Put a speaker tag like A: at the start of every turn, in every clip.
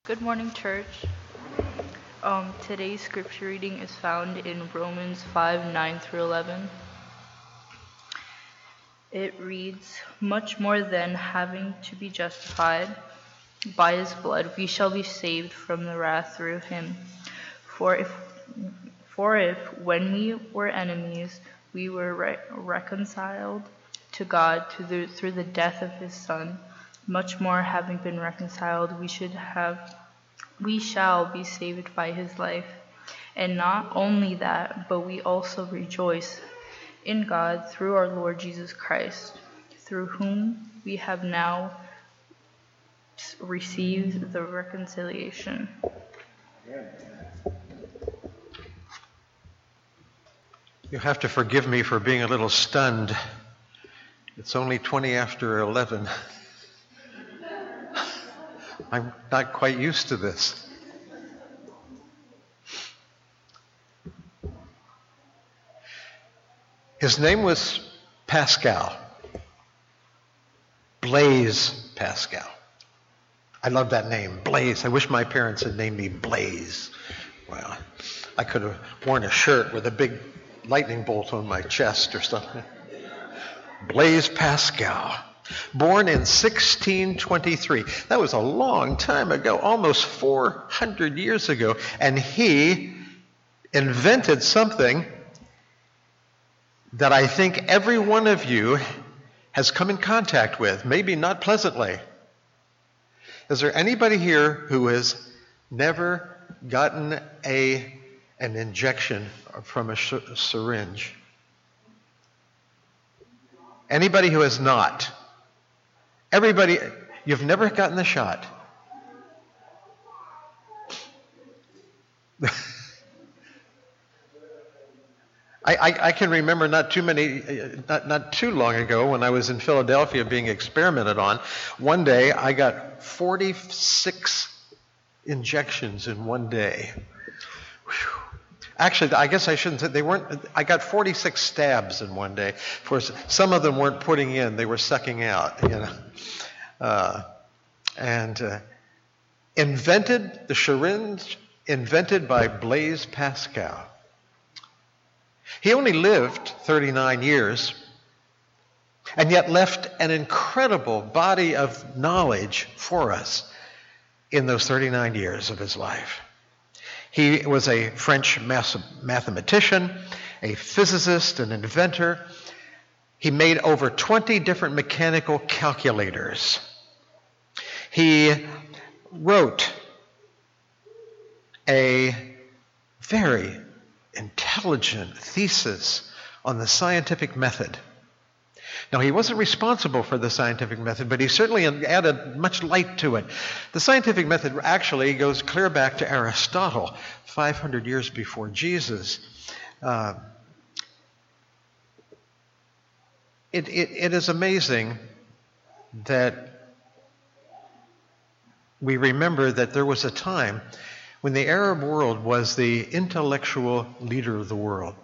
A: Good morning, church. Today's scripture reading is found in Romans 5:9 through 11. It reads, "Much more than having to be justified by his blood, we shall be saved from the wrath through him. For if when we were enemies, we were reconciled to God through the death of his Son, much more having been reconciled, we shall be saved by his life. And not only that, but we also rejoice in God through our Lord Jesus Christ, through whom we have now received the reconciliation."
B: You have to forgive me for being a little stunned. It's only 20 after 11. I'm not quite used to this. His name was Pascal. Blaise Pascal. I love that name, Blaise. I wish my parents had named me Blaise. Well, I could have worn a shirt with a big lightning bolt on my chest or something. Blaise Pascal. Born in 1623. That was a long time ago, almost 400 years ago. And he invented something that I think every one of you has come in contact with, maybe not pleasantly. Is there anybody here who has never gotten an injection from a syringe? Anybody who has not? Everybody, you've never gotten the shot. I can remember not too long ago when I was in Philadelphia being experimented on. One day I got 46 injections in one day. Whew. Actually, I guess I shouldn't say they weren't. I got 46 stabs in one day. Of course, some of them weren't putting in; they were sucking out. Invented the syringe, invented by Blaise Pascal. He only lived 39 years, and yet left an incredible body of knowledge for us in those 39 years of his life. He was a French mathematician, a physicist, an inventor. He made over 20 different mechanical calculators. He wrote a very intelligent thesis on the scientific method. Now, he wasn't responsible for the scientific method, but he certainly added much light to it. The scientific method actually goes clear back to Aristotle, 500 years before Jesus. It is amazing that we remember that there was a time when the Arab world was the intellectual leader of the world.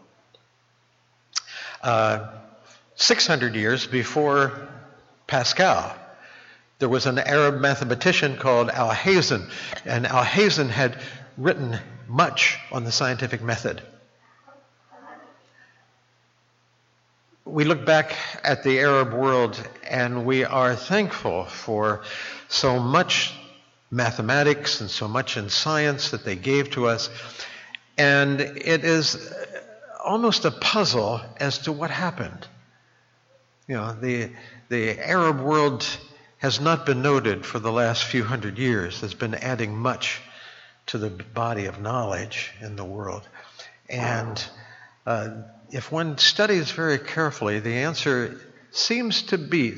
B: 600 years before Pascal, there was an Arab mathematician called Alhazen, and Alhazen had written much on the scientific method. We look back at the Arab world and we are thankful for so much mathematics and so much in science that they gave to us, and it is almost a puzzle as to what happened. The Arab world has not been noted for the last few hundred years. Has been adding much to the body of knowledge in the world. And if one studies very carefully, the answer seems to be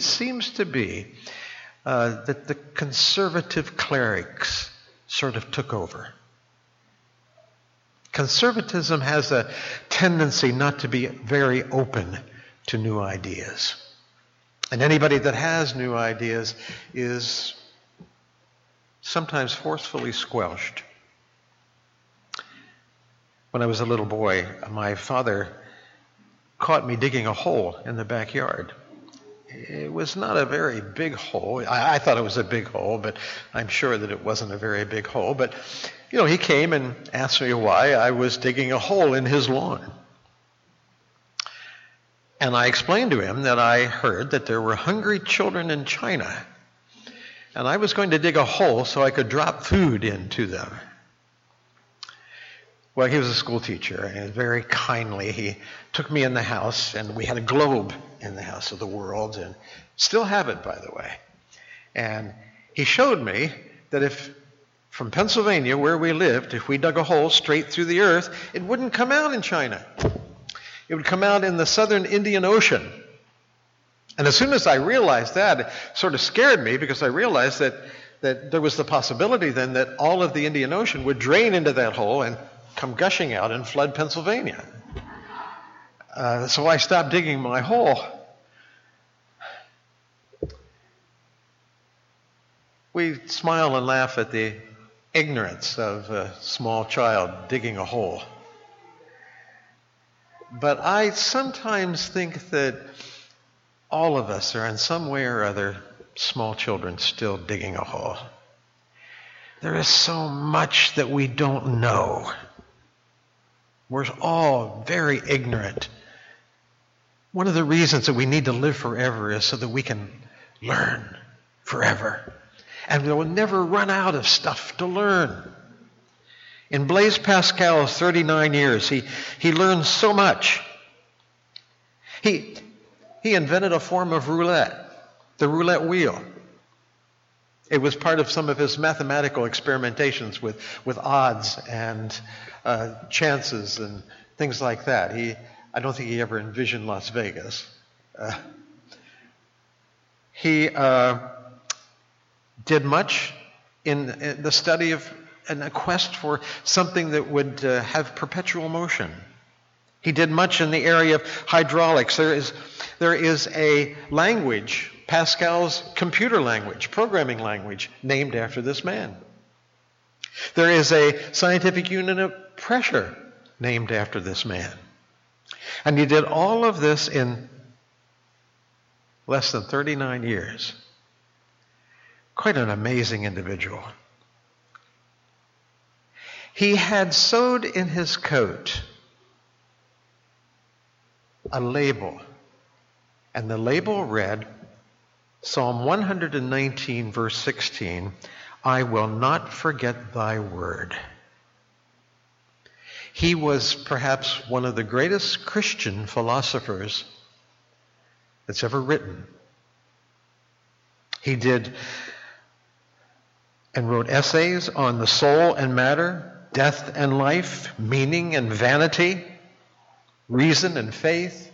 B: that the conservative clerics sort of took over. Conservatism has a tendency not to be very open to new ideas. And anybody that has new ideas is sometimes forcefully squelched. When I was a little boy, my father caught me digging a hole in the backyard. It was not a very big hole. I thought it was a big hole, but I'm sure that it wasn't a very big hole. But, he came and asked me why I was digging a hole in his lawn. And I explained to him that I heard that there were hungry children in China, and I was going to dig a hole so I could drop food into them. Well, he was a school teacher, and very kindly he took me in the house, and we had a globe in the house of the world, and still have it, by the way. And he showed me that if from Pennsylvania, where we lived, if we dug a hole straight through the earth, it wouldn't come out in China. It would come out in the southern Indian Ocean. And as soon as I realized that, it sort of scared me, because I realized that there was the possibility then that all of the Indian Ocean would drain into that hole and come gushing out and flood Pennsylvania. So I stopped digging my hole. We smile and laugh at the ignorance of a small child digging a hole. But I sometimes think that all of us are in some way or other small children still digging a hole. There is so much that we don't know. We're all very ignorant. One of the reasons that we need to live forever is so that we can learn forever. And we will never run out of stuff to learn. In Blaise Pascal's 39 years, he learned so much. He invented a form of roulette, the roulette wheel. It was part of some of his mathematical experimentations with odds and chances and things like that. I don't think he ever envisioned Las Vegas. He did much in the study of and a quest for something that would have perpetual motion. He did much in the area of hydraulics. There is a language, Pascal's computer language, programming language, named after this man. There is a scientific unit of pressure named after this man. And he did all of this in less than 39 years. Quite an amazing individual. He had sewed in his coat a label, and the label read, Psalm 119, verse 16, I will not forget thy word. He was perhaps one of the greatest Christian philosophers that's ever written. He did and wrote essays on the soul and matter, death and life, meaning and vanity, reason and faith.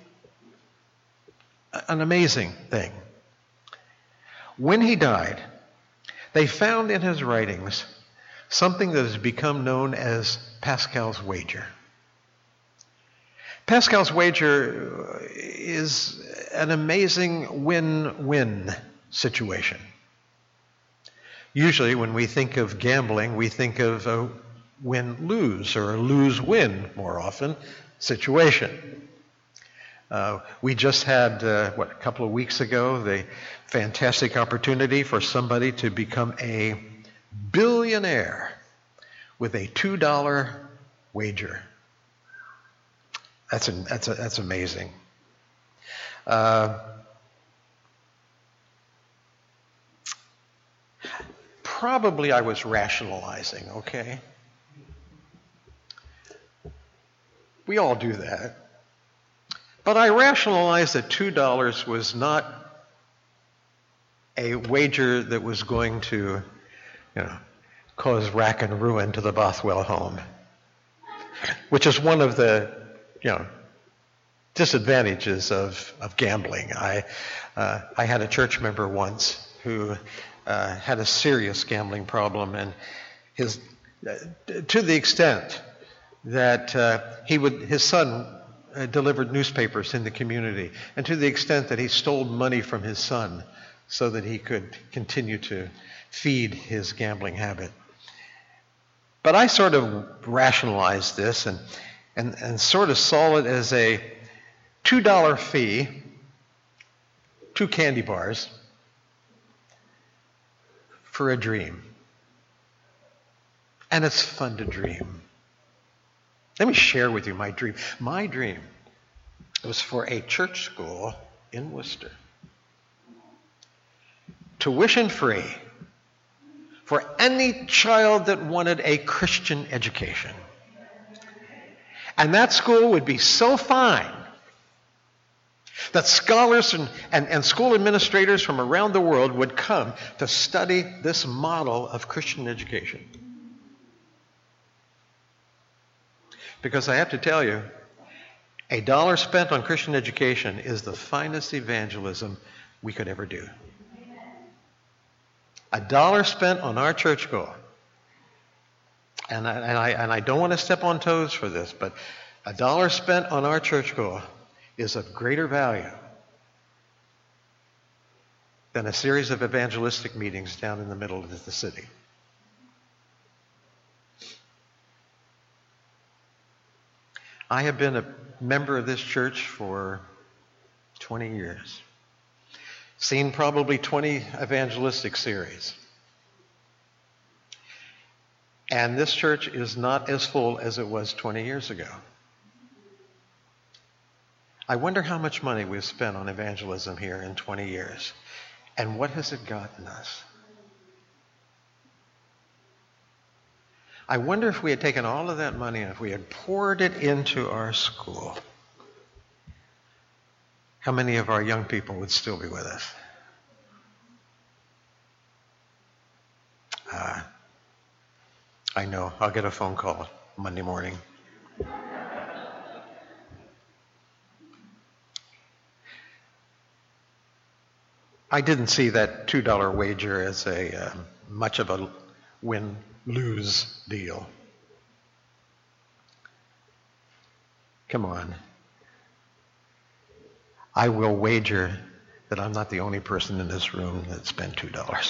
B: An amazing thing. When he died, they found in his writings something that has become known as Pascal's wager. Pascal's wager is an amazing win-win situation. Usually when we think of gambling, we think of a win-lose or a lose-win more often situation. We just had, a couple of weeks ago, the fantastic opportunity for somebody to become a billionaire with a $2 wager. That's amazing. Probably I was rationalizing, okay? We all do that. But I rationalized that $2 was not a wager that was going to, cause rack and ruin to the Bothwell home, which is one of the, disadvantages of gambling. I had a church member once who had a serious gambling problem, and to the extent that his son delivered newspapers in the community, and to the extent that he stole money from his son so that he could continue to feed his gambling habit. But I sort of rationalized this and sort of saw it as a $2 fee 2 candy bars for a dream. And it's fun to dream. Let me share with you my dream. My dream was for a church school in Worcester. Tuition free for any child that wanted a Christian education. And that school would be so fine that scholars and school administrators from around the world would come to study this model of Christian education. Because I have to tell you, $1 spent on Christian education is the finest evangelism we could ever do. $1 spent on our church school. And I don't want to step on toes for this, but $1 spent on our church school is of greater value than a series of evangelistic meetings down in the middle of the city. I have been a member of this church for 20 years. Seen probably 20 evangelistic series. And this church is not as full as it was 20 years ago. I wonder how much money we've spent on evangelism here in 20 years. And what has it gotten us? I wonder if we had taken all of that money and if we had poured it into our school, how many of our young people would still be with us? I know. I'll get a phone call Monday morning. I didn't see that $2 wager as a much of a win-lose deal. Come on. I will wager that I'm not the only person in this room that spent $2.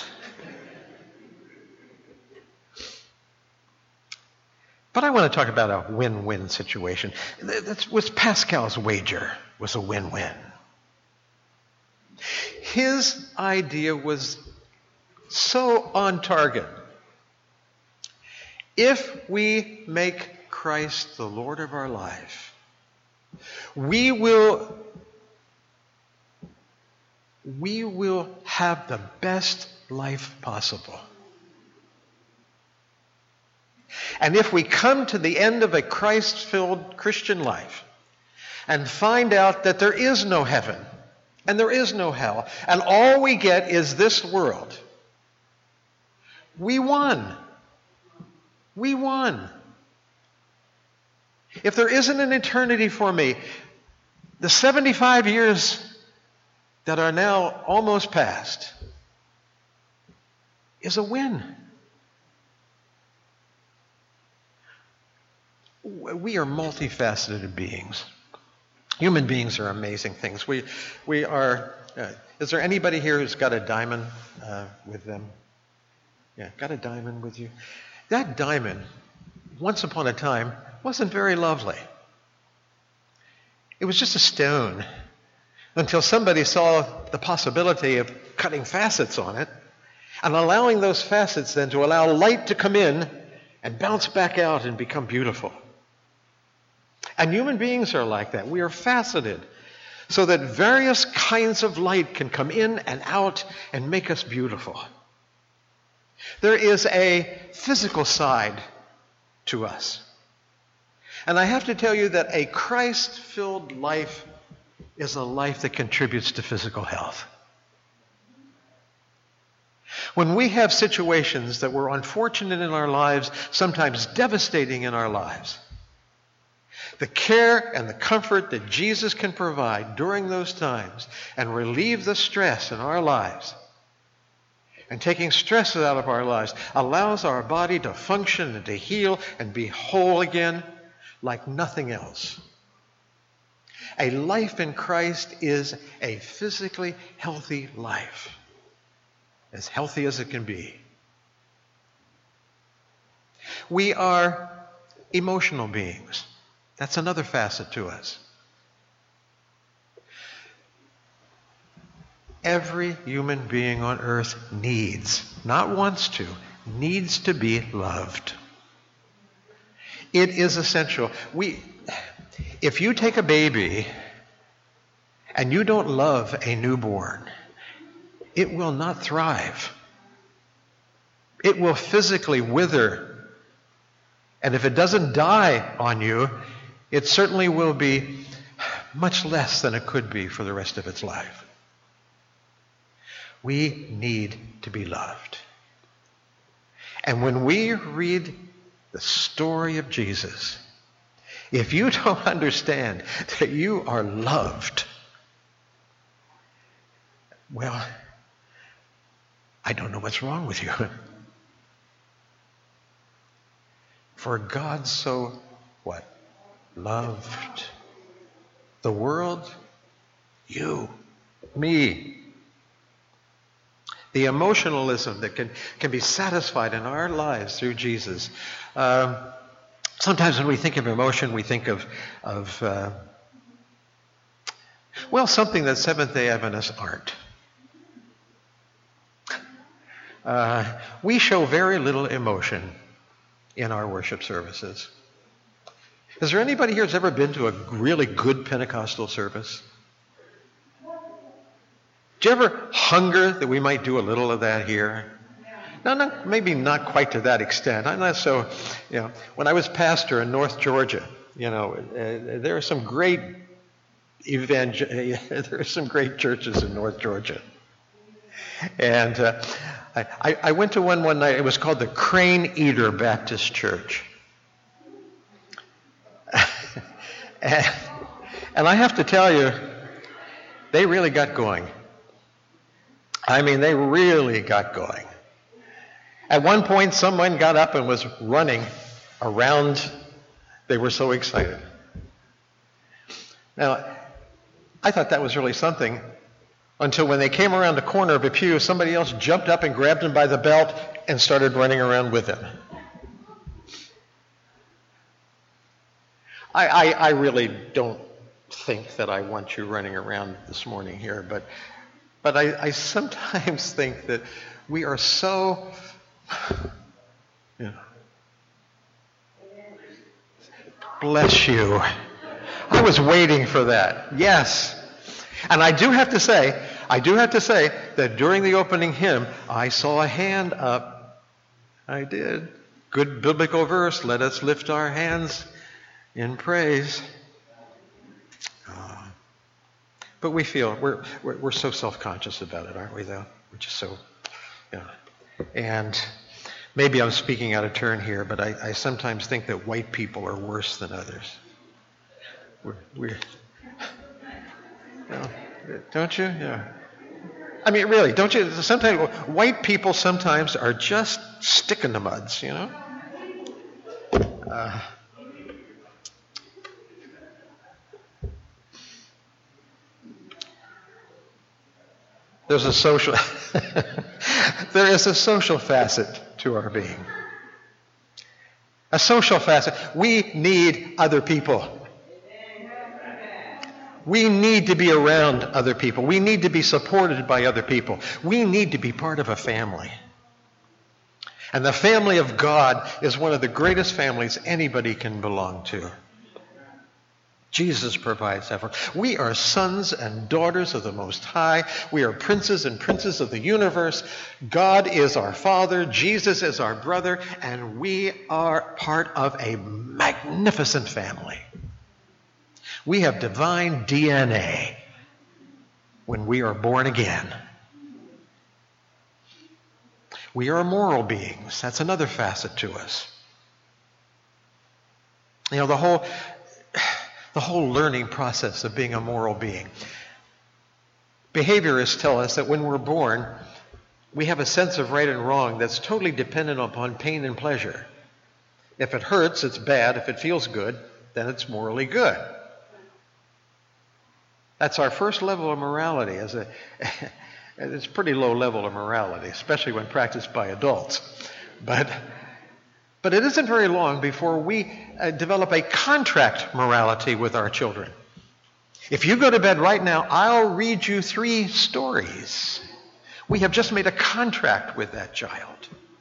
B: But I want to talk about a win-win situation. That was Pascal's wager, was a win-win. His idea was so on target. If we make Christ the Lord of our life, we will have the best life possible. And if we come to the end of a Christ-filled Christian life and find out that there is no heaven and there is no hell, and all we get is this world, we won. We won. If there isn't an eternity for me, the 75 years that are now almost past is a win. We are multifaceted beings. Human beings are amazing things. We are. Is there anybody here who's got a diamond with them? Yeah, got a diamond with you? That diamond, once upon a time, wasn't very lovely. It was just a stone until somebody saw the possibility of cutting facets on it and allowing those facets then to allow light to come in and bounce back out and become beautiful. And human beings are like that. We are faceted so that various kinds of light can come in and out and make us beautiful. There is a physical side to us. And I have to tell you that a Christ-filled life is a life that contributes to physical health. When we have situations that were unfortunate in our lives, sometimes devastating in our lives, the care and the comfort that Jesus can provide during those times and relieve the stress in our lives, and taking stresses out of our lives, allows our body to function and to heal and be whole again like nothing else. A life in Christ is a physically healthy life, as healthy as it can be. We are emotional beings. That's another facet to us. every human being on earth needs, not wants to, needs to be loved. It is essential. If you take a baby and you don't love a newborn, it will not thrive. It will physically wither. And if it doesn't die on you, it certainly will be much less than it could be for the rest of its life. We need to be loved. And when we read the story of Jesus, if you don't understand that you are loved, well, I don't know what's wrong with you. For God so, what? Loved the world, you, me. The emotionalism that can be satisfied in our lives through Jesus. Sometimes when we think of emotion, we think of something that Seventh-day Adventists aren't. We show very little emotion in our worship services. Is there anybody here who's ever been to a really good Pentecostal service? Do you ever hunger that we might do a little of that here? No, maybe not quite to that extent. I'm not so, when I was pastor in North Georgia, there are some great there are some great churches in North Georgia. And I went to one night. It was called the Crane Eater Baptist Church. And I have to tell you, they really got going. I mean, they really got going. At one point, someone got up and was running around. They were so excited. Now, I thought that was really something until when they came around the corner of a pew, somebody else jumped up and grabbed him by the belt and started running around with him. I really don't think that I want you running around this morning here, but I sometimes think that we are so, bless you. I was waiting for that. Yes. And I do have to say that during the opening hymn, I saw a hand up. I did. Good biblical verse, let us lift our hands in praise. But we feel, we're so self-conscious about it, aren't we, though? We're just so, And maybe I'm speaking out of turn here, but I sometimes think that white people are worse than others. Don't you? Yeah. I mean, really, don't you? Sometimes white people sometimes are just stick in the muds, There is a social facet to our being. A social facet. We need other people. We need to be around other people. We need to be supported by other people. We need to be part of a family. And the family of God is one of the greatest families anybody can belong to. Jesus provides that for us. We are sons and daughters of the Most High. We are princes and princes of the universe. God is our Father. Jesus is our brother. And we are part of a magnificent family. We have divine DNA when we are born again. We are moral beings. That's another facet to us. The whole learning process of being a moral being. Behaviorists tell us that when we're born, we have a sense of right and wrong that's totally dependent upon pain and pleasure. If it hurts, it's bad. If it feels good, then it's morally good. That's our first level of morality. It's a pretty low level of morality, especially when practiced by adults. But it isn't very long before we develop a contract morality with our children. If you go to bed right now, I'll read you 3 stories. We have just made a contract with that child.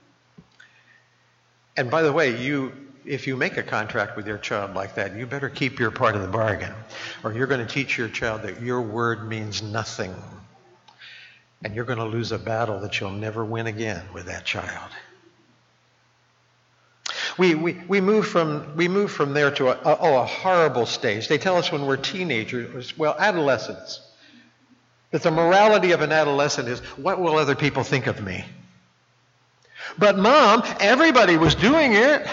B: And by the way, if you make a contract with your child like that, you better keep your part of the bargain, or you're going to teach your child that your word means nothing. And you're going to lose a battle that you'll never win again with that child. We move from there to a horrible stage. They tell us when we're teenagers, adolescents, that the morality of an adolescent is, what will other people think of me? But Mom, everybody was doing it.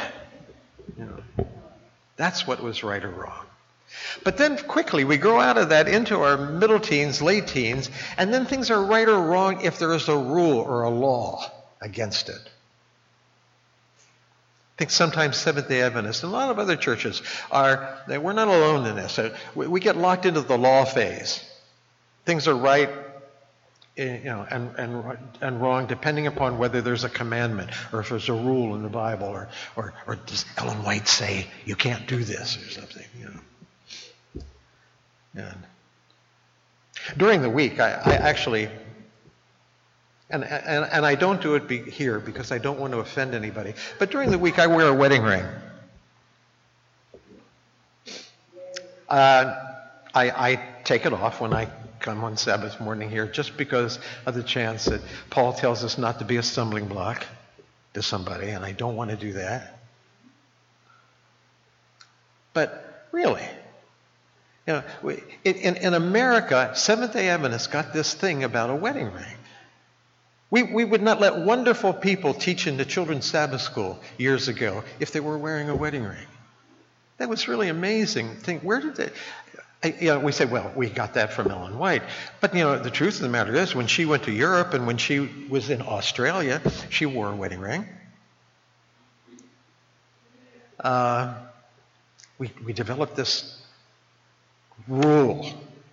B: That's what was right or wrong. But then quickly we grow out of that into our middle teens, late teens, and then things are right or wrong if there is a rule or a law against it. I think sometimes Seventh-day Adventists and a lot of other churches we're not alone in this. We get locked into the law phase. Things are right, and wrong depending upon whether there's a commandment or if there's a rule in the Bible or does Ellen White say you can't do this or something, And during the week, I actually, and I don't do it here because I don't want to offend anybody, but during the week I wear a wedding ring. I take it off when I come on Sabbath morning here just because of the chance that Paul tells us not to be a stumbling block to somebody, and I don't want to do that. But really, in America, Seventh-day Adventists got this thing about a wedding ring. We would not let wonderful people teach in the children's Sabbath school years ago if they were wearing a wedding ring. That was really amazing. Where did they... we say, we got that from Ellen White. But, the truth of the matter is, when she went to Europe and when she was in Australia, she wore a wedding ring. We developed this rule,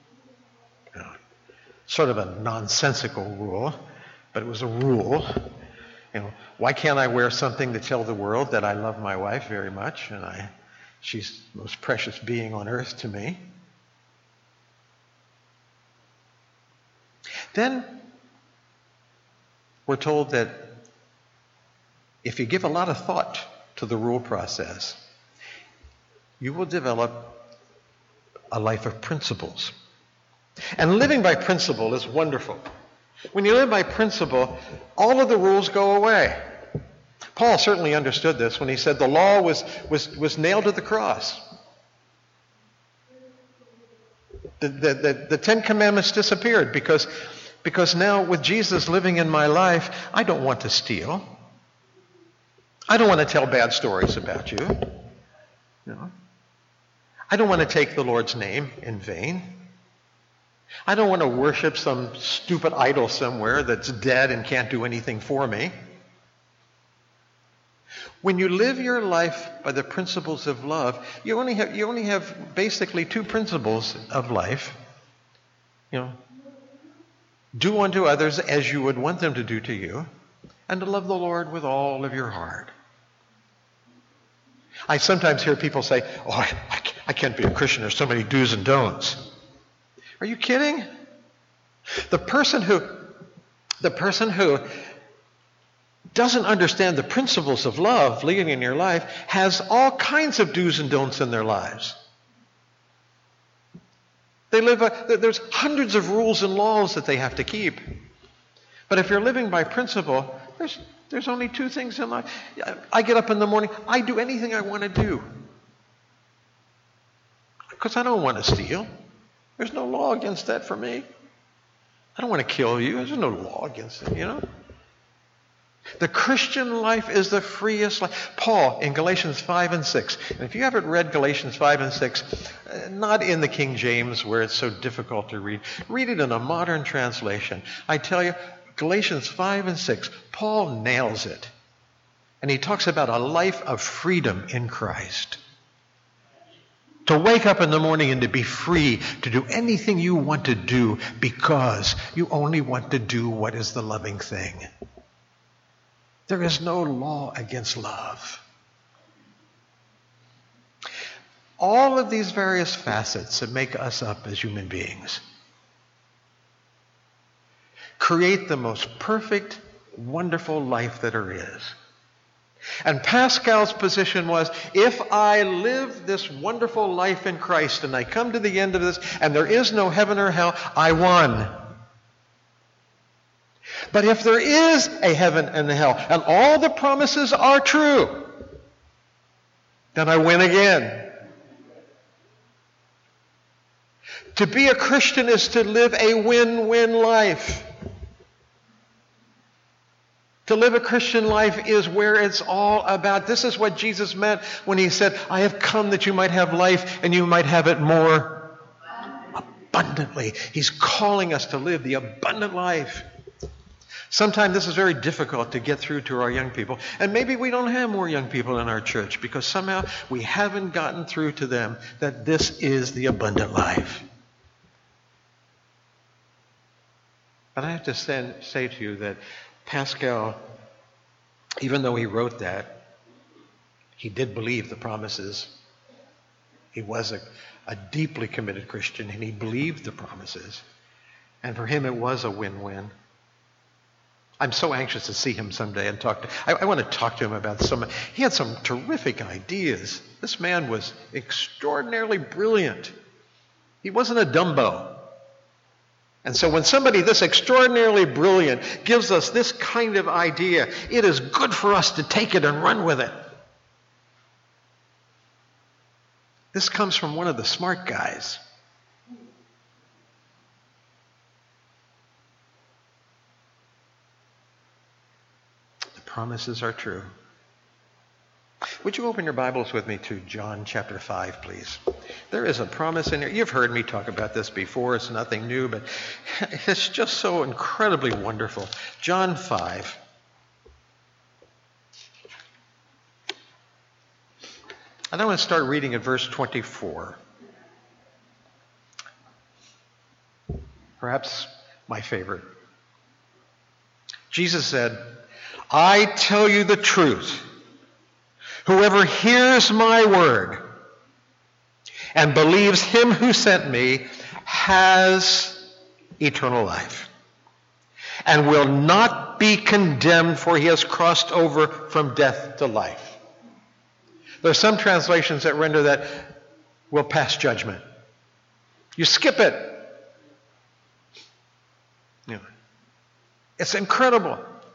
B: sort of a nonsensical rule, but it was a rule. Why can't I wear something to tell the world that I love my wife very much and she's the most precious being on earth to me? Then we're told that if you give a lot of thought to the rule process, you will develop a life of principles. And living by principle is wonderful. When you live by principle, all of the rules go away. Paul certainly understood this when he said the law was nailed to the cross. The 10 Commandments disappeared because now with Jesus living in my life, I don't want to steal. I don't want to tell bad stories about you. I don't want to take the Lord's name in vain. I don't want to worship some stupid idol somewhere that's dead and can't do anything for me. When you live your life by the principles of love, you only have basically 2 principles of life. Do unto others as you would want them to do to you, and to love the Lord with all of your heart. I sometimes hear people say, I can't be a Christian. There's so many do's and don'ts. Are you kidding? The person who doesn't understand the principles of love leading in your life has all kinds of do's and don'ts in their lives. There's hundreds of rules and laws that they have to keep. But if you're living by principle, there's only 2 things in life. I get up in the morning, I do anything I want to do. Because I don't want to steal. There's no law against that for me. I don't want to kill you. There's no law against it, The Christian life is the freest life. Paul in Galatians 5 and 6. And if you haven't read Galatians 5 and 6, not in the King James where it's so difficult to read it in a modern translation. I tell you, Galatians 5 and 6, Paul nails it. And he talks about a life of freedom in Christ. To wake up in the morning and to be free to do anything you want to do because you only want to do what is the loving thing. There is no law against love. all of these various facets that make us up as human beings create the most perfect, wonderful life that there is. And Pascal's position was, if I live this wonderful life in Christ and I come to the end of this and there is no heaven or hell, I won. But if there is a heaven and a hell and all the promises are true, then I win again. To be a Christian is to live a win-win life. To live a Christian life is where it's all about. This is what Jesus meant when he said, I have come that you might have life and you might have it more abundantly. He's calling us to live the abundant life. Sometimes this is very difficult to get through to our young people. And maybe we don't have more young people in our church because somehow we haven't gotten through to them that this is the abundant life. But I have to say to you that Pascal, even though he wrote that, he did believe the promises. He was a deeply committed Christian, and he believed the promises. And for him, it was a win-win. I'm so anxious to see him someday and talk to him. I want to talk to him about he had some terrific ideas. This man was extraordinarily brilliant. He wasn't a Dumbo. And so when somebody this extraordinarily brilliant gives us this kind of idea, it is good for us to take it and run with it. This comes from one of the smart guys. The promises are true. Would you open your Bibles with me to John chapter 5, please? There is a promise in here. You've heard me talk about this before. It's nothing new, but it's just so incredibly wonderful. John 5. And I want to start reading at verse 24. Perhaps my favorite. Jesus said, I tell you the truth. Whoever hears my word and believes him who sent me has eternal life and will not be condemned, for he has crossed over from death to life. There are some translations that render that will pass judgment. You skip it. It's incredible.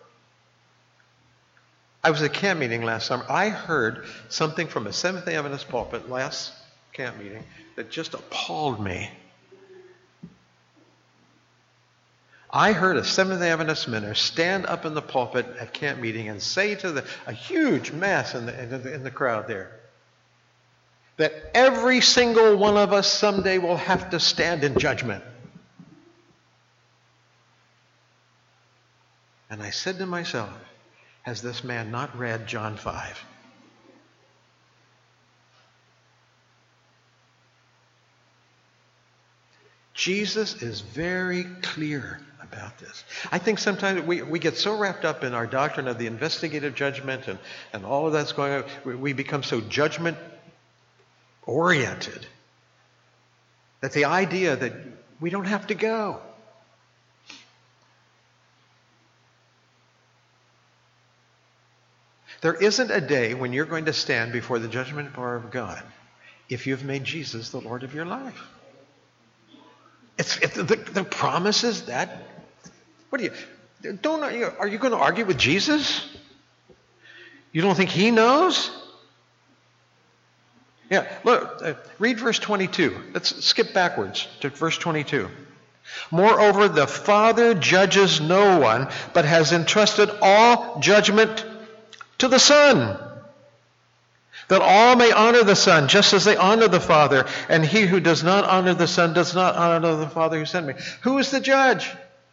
B: I was at camp meeting last summer. I heard something from a Seventh-day Adventist pulpit last camp meeting that just appalled me. I heard a Seventh-day Adventist minister stand up in the pulpit at camp meeting and say to a huge mass in the crowd there that every single one of us someday will have to stand in judgment. And I said to myself, has this man not read John 5? Jesus is very clear about this. I think sometimes we get so wrapped up in our doctrine of the investigative judgment and all of that's going on, we become so judgment-oriented that the idea that we don't have to go. There isn't a day when you're going to stand before the judgment bar of God if you've made Jesus the Lord of your life. The promise is that. Are you going to argue with Jesus? You don't think he knows? Yeah, look, read verse 22. Let's skip backwards to verse 22. Moreover, the Father judges no one, but has entrusted all judgment to the Son, that all may honor the Son, just as they honor the Father. And he who does not honor the Son does not honor the Father who sent me. Who is the judge?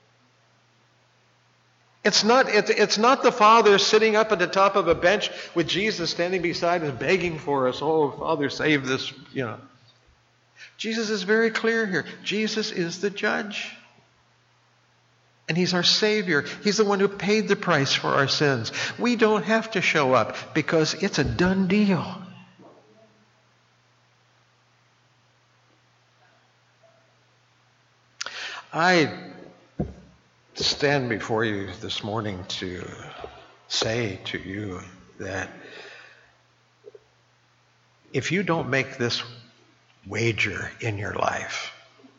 B: It's not the Father sitting up at the top of a bench with Jesus standing beside us begging for us. Oh, Father, save this, Jesus is very clear here. Jesus is the judge. And he's our Savior. He's the one who paid the price for our sins. We don't have to show up because it's a done deal. I stand before you this morning to say to you that if you don't make this wager in your life,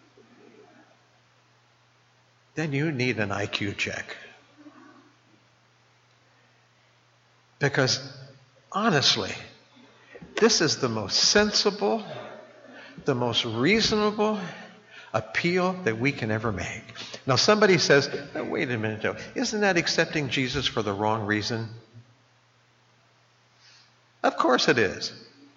B: then you need an IQ check. Because honestly, this is the most sensible, the most reasonable appeal that we can ever make. Now somebody says, oh, wait a minute, Joe, isn't that accepting Jesus for the wrong reason? Of course it is.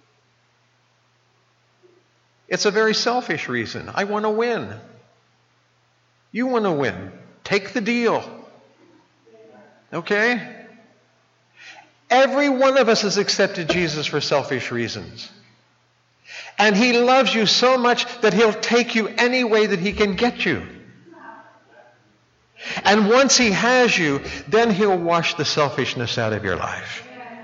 B: It's a very selfish reason. I want to win. You want to win. Take the deal. Okay? Every one of us has accepted Jesus for selfish reasons. And he loves you so much that he'll take you any way that he can get you. And once he has you, then he'll wash the selfishness out of your life.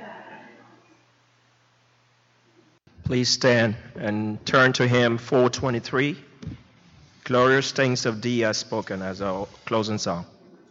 C: Please stand and turn to hymn 423. Glorious things of thee are spoken, as our closing song.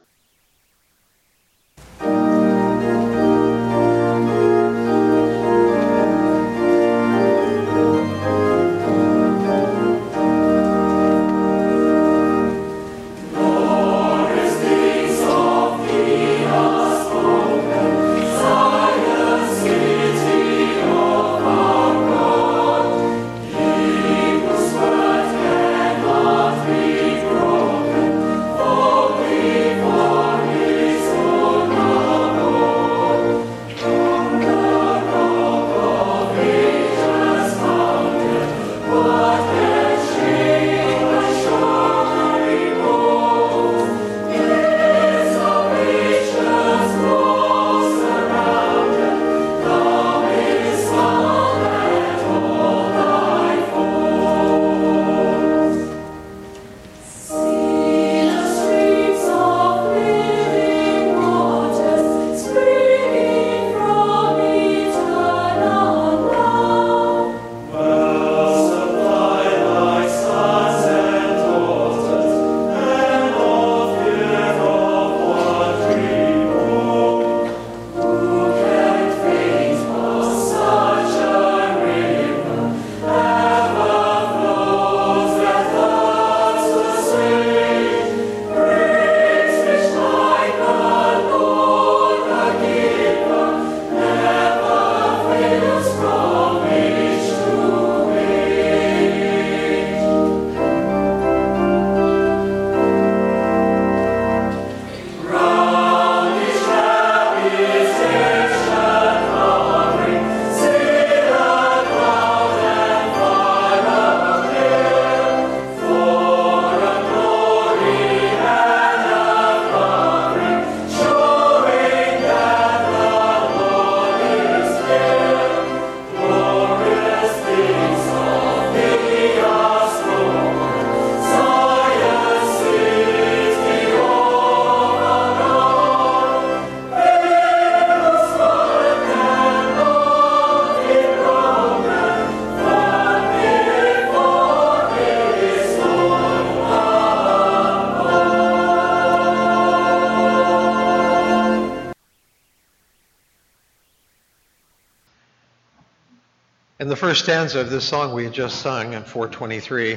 B: In the first stanza of this song we had just sung in 423,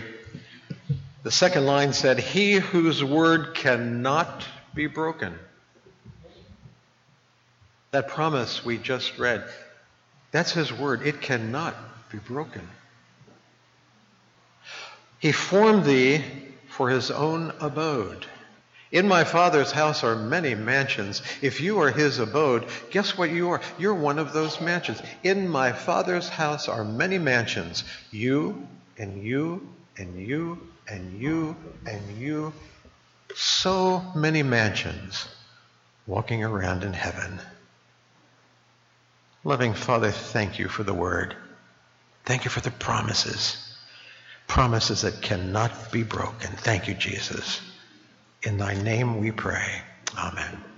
B: the second line said, "He whose word cannot be broken." That promise we just read, that's his word. It cannot be broken. He formed thee for his own abode. In my Father's house are many mansions. If you are his abode, guess what you are? You're one of those mansions. In my Father's house are many mansions. You and you and you and you and you. So many mansions walking around in heaven. Loving Father, thank you for the word. Thank you for the promises. Promises that cannot be broken. Thank you, Jesus. In thy name we pray. Amen.